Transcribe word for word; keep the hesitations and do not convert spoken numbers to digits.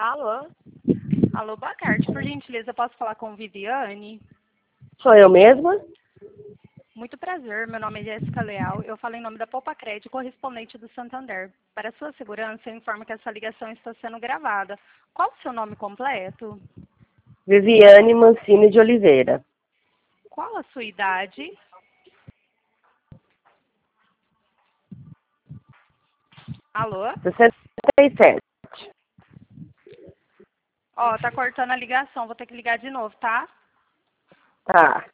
Alô? Alô, boa tarde. Por gentileza, posso falar com Viviane? Sou eu mesma? Muito prazer, meu nome é Jéssica Leal. Eu falo em nome da Poupa Crédito, correspondente do Santander. Para sua segurança, eu informo que essa ligação está sendo gravada. Qual o seu nome completo? Viviane Mancini de Oliveira. Qual a sua idade? Alô? sessenta e sete. Ó, tá cortando a ligação, vou ter que ligar de novo, tá? Tá.